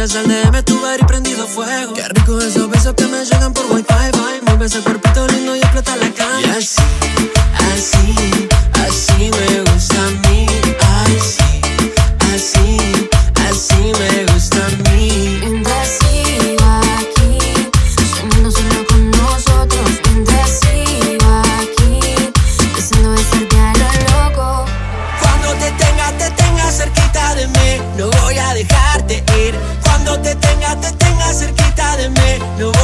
tiras al DM, tu body prendido a fuego. Qué rico esos besos que me llegan por Wi-Fi. Mueve ese cuerpito lindo y explota la cama. Y así, así, así me gusta a mí. Ay, sí, así, así me gusta a mí. Mientras siga aquí, soñando solo con nosotros. Mientras siga aquí, deseando besarte a lo loco. Cuando te tenga cerquita de mí, no voy a dejarte ir. Cuando te tenga cerquita de mí, no voy